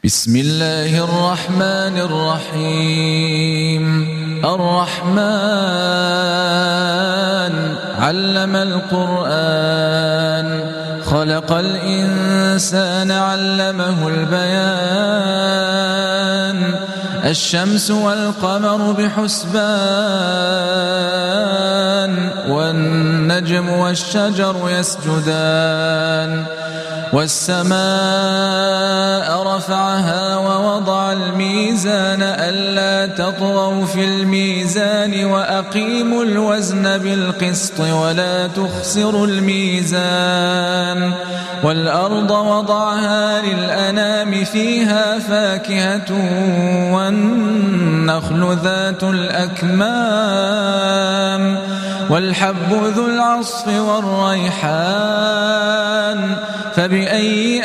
بسم الله الرحمن الرحيم الرحمن علم القرآن خلق الإنسان علمه البيان الشمس والقمر بحسبان والنجم والشجر يسجدان والسماء رفعها ووضع الميزان ألا تطغوا في الميزان وأقيموا الوزن بالقسط ولا تخسروا الميزان والأرض وضعها للأنام فيها فاكهة والنخل ذات الأكمام والحب ذو العصف والريحان فبأي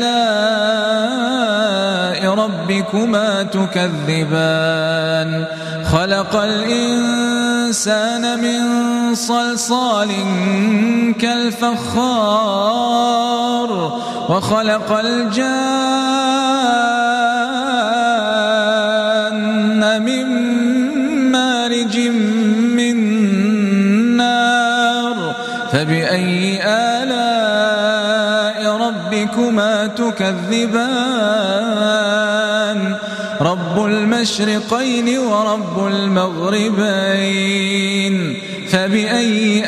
آلاء ربكما تكذبان خلق الإنسان من صلصال كالفخار وخلق الجان من مارج من نار فبأي آلاء ربكما تكذبان رب المشرقين ورب المغربين فبأي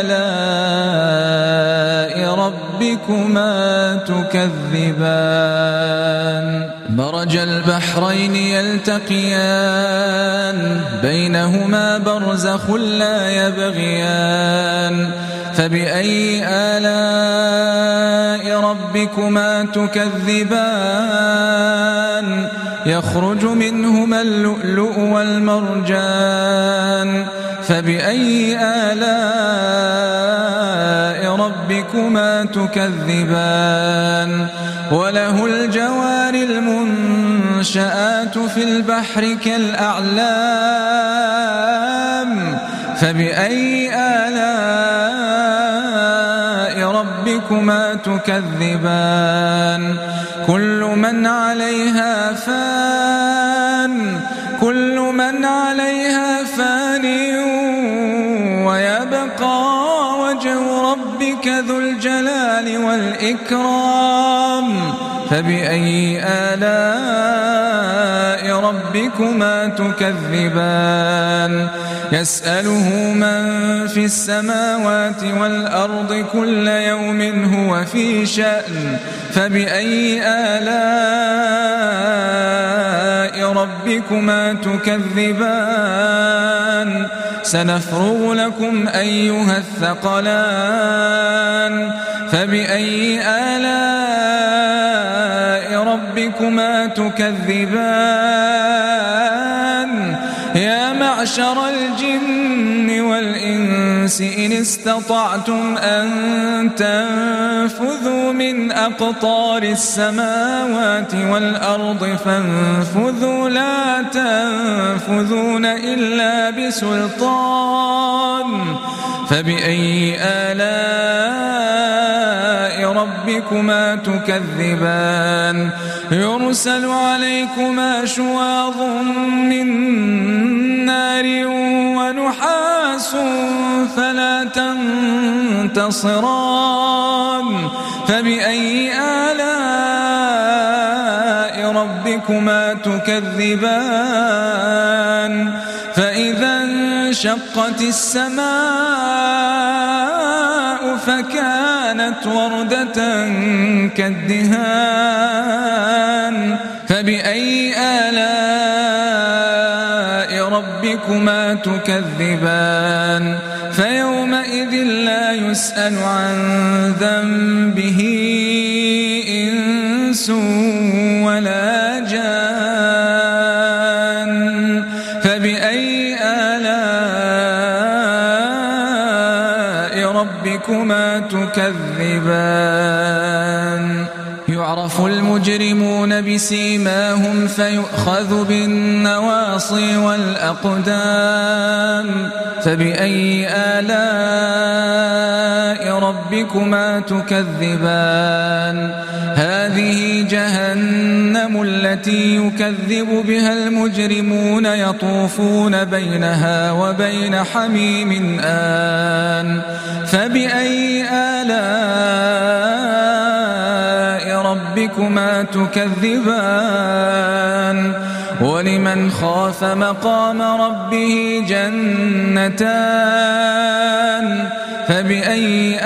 آلاء ربكما تكذبان مرج البحرين يلتقيان بينهما برزخ لا يبغيان فبأي آلاء ربكما تكذبان يخرج منهما اللؤلؤ والمرجان فبأي آلاء ربكما تكذبان وله الجوار المنشآت في البحر كالأعلام فبأي آلاء ربكما تكذبان كل من عليها فان ويبقى وجه ربك ذو الجلال والإكرام فبأي آلاء ربكما تكذبان يسأله من في السماوات والأرض كل يوم هو في شأن فبأي آلاء ربكما تكذبان سنفرغ لكم أيها الثقلان فبأي آلاء ربكما تكذبان يا معشر الجن والإنس إن استطعتم أن تنفذوا من أقطار السماوات والأرض فانفذوا لا تنفذون إلا بسلطان فبأي آلاء ربكما تكذبان يرسل عليكما شواظ من نار ونحاس فلا تنتصران فبأي آلاء ربكما تكذبان فإذا انشقت السماء فكانت وردة كالدهان فبأي آلاء ربكما تكذبان فيومئذ لا يسأل عن ذنبه إنس ولا جان فبأي آلاء ربكما تكذبان يعرف المجرمون بسيماهم فيؤخذ بالنواصي والأقدام فبأي آلاء ربكما تكذبان هذه جهنم التي يكذب بها المجرمون يطوفون بينها وبين حميم آن فبأي آلاء ربكما تكذبان ولمن خاف مقام ربه جنتان فبأي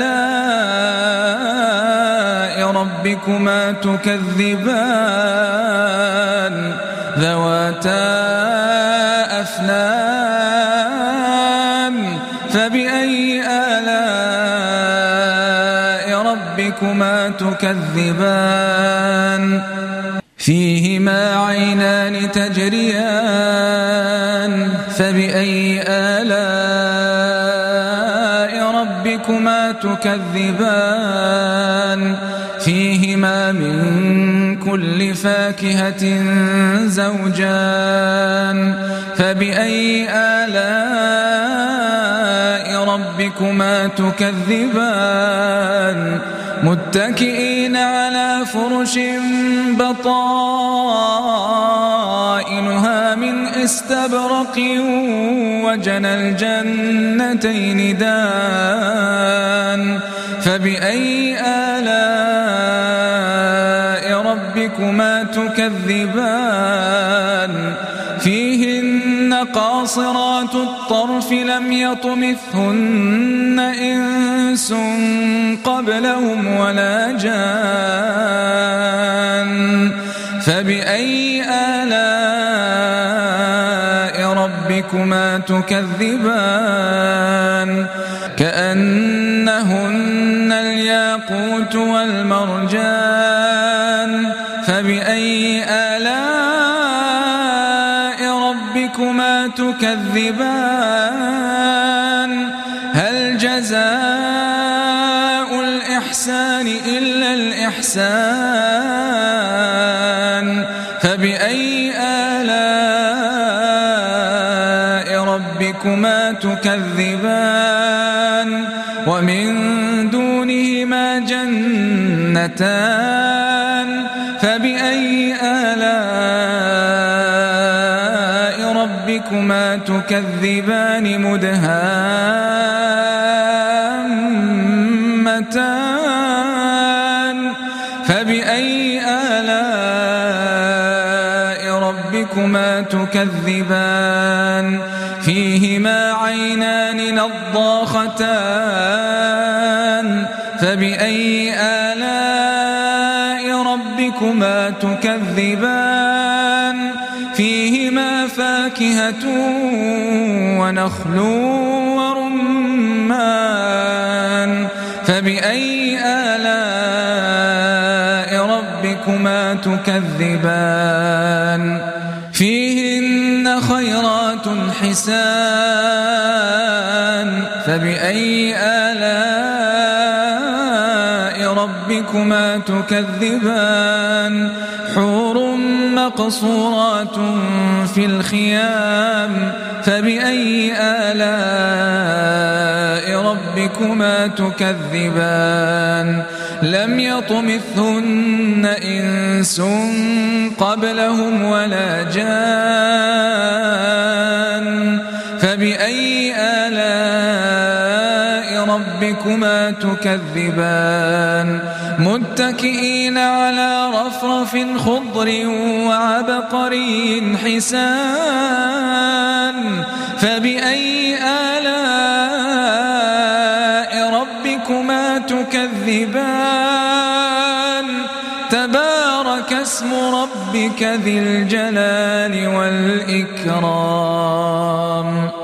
آلاء ربكما تكذبان ذواتا أفنان فبأي آلاء ربكما تكذبان فيهما عينان تجريان فبأي آلاء ربكما تكذبان فيهما من كل فاكهة زوجان فبأي آلاء ربكما تكذبان متكئين على فرش بطائنها من استبرق وجنى الجنتين دان فبأي آلاء ربكما تكذبان فيهن قاصرات الطرف لم يطمثهن إنس قبلهم ولا جان فبأي آلاء ربكما تكذبان كأنهن الياقوت والمرجان فبأي آلاء ربكما تكذبان هل جزاء الإحسان إلا الإحسان فبأي آلاء ربكما تكذبان ومن دونهما جنتان فبأي آلاء ربكما تكذبان مدهامتان فبأي آلاء ربكما تكذبان فيهما عينان نضاختان فبأي آلاء ربكما تكذبان فيهما فاكهة ونخل ورمان فبأي آلاء ربكما تكذبان فيهن خيرات حسان فبأي آلاء ربكما تكذبان حور مقصورات في الخيام فبأي آلاء ربكما تكذبان لم يطمثهن إنس قبلهم ولا جان فبأي آلاء ربكما تكذبان متكئين على رفرف خضر وعبقري حسان فبأي آلاء ربكما تكذبان تبارك اسم ربك ذي الجلال والإكرام